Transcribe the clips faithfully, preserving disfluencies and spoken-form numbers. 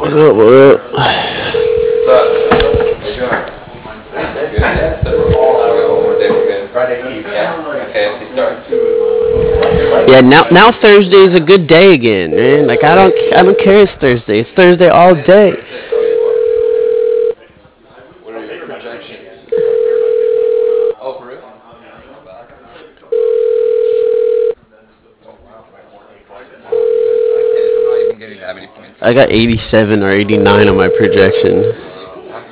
What up, what up? What's up? Good, yeah. So, we got one more day. We're good. Friday Eve, yeah. F A S C starts. Yeah, now now Thursday's a good day again, man. Like I don't I don't care it's Thursday. It's Thursday all day. What are your projections? Oh, for real? Not bad. Oh, wow. You guys, I can't, I'm not even getting that many points. I got eighty-seven or eighty-nine on my projection. Wow.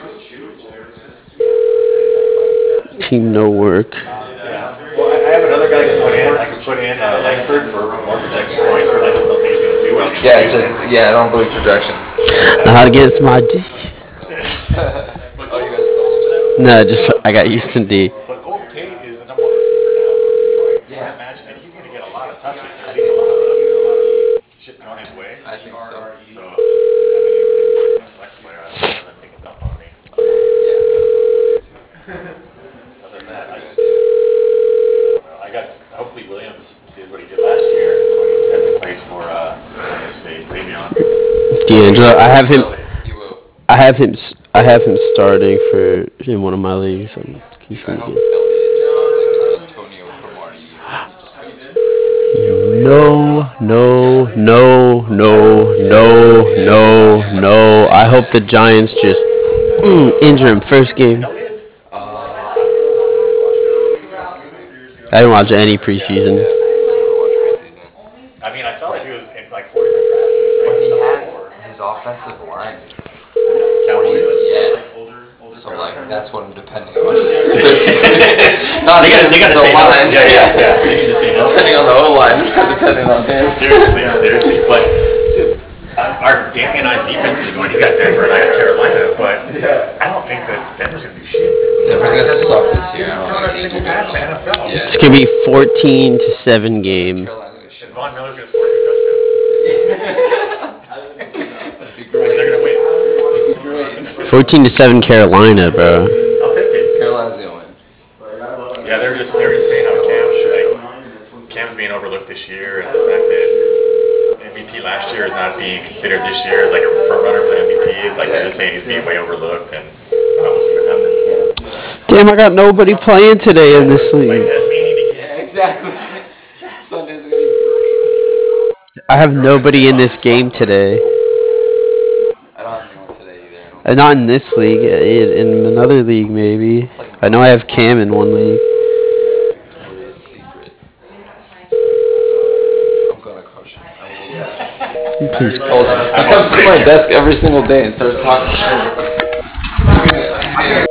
Team no work. Yeah. Well, I, I have another guy I can put in. I can put in uh, Langford for more projection points because I just don't think he's going to do what he's Yeah, going it's to do. just, yeah, I don't believe projections. Not against my D. Oh, you guys don't? No, just I got Houston D. But Golden Tate is the number one receiver now for Detroit. So I Yeah, imagine that he's going to get a lot of touches because he's a lot of shit thrown his way. I think so. So I think he's going to be a flex player. I don't think it's up on me. Yeah, that's what I'm thinking too. Other than That's that, a I, good I idea. don't know. I got hopefully Williams did what he did last year when he stepped in place for uh, Ohio State, Le'Veon. D'Angelo, I have him. He will. I have him. s- I have him starting for in one of my leagues. I'm Dude, I keeping hope him. Elliott just has like an Antonio Cromartie year and he just goes crazy. No, no, no, no, no, no, no. I hope the Giants just mm, injure him first game. Elliott? Uh, I don't know. I didn't really watch preseason, honestly. I didn't watch any preseason. Yeah, I never watched preseason. I mean, I saw that But he was in like four different drafts. He was but ranked he number has four. his offensive line is Cowboys? crazy. Yeah. So like that's what I'm depending on. Not They gotta, him, they gotta the stay line. healthy. Yeah, yeah, yeah. They need to stay healthy. Depending on the O line, not depending on him. Seriously, seriously. But dude, uh, our Danny and I's defense is going. He's got Denver and I got Carolina, but I don't think that Denver's gonna do shit. Denver's gonna suck this year. I don't think they're gonna do That's good the at N F L. all. Yeah. It's gonna be fourteen to seven game. Carolina's gonna shit. Von Miller's gonna score two touchdowns. That'd be great. They're gonna win. That'd be great. Fourteen to seven Carolina, bro. I'll take it. Carolina's gonna win. Yeah, they're just they're just saying how Cam's like Cam's being overlooked this year, and the fact that M V P last year is not being considered this year as like a front runner for M V P. Like they're just saying he's being way overlooked, and uh, we'll see what happens. Damn, I got nobody playing today in this Like league. that's meaning to get. Yeah, exactly. Sunday's gonna be great. I have nobody in this game today. I don't have anyone today either. I don't Uh, Not in this league. uh, In in another league, maybe. I know I have Cam in one league. Victoria's Secret. I'm gonna crush him. I will. Please. I told you. He comes to my desk every single day and starts talking shit.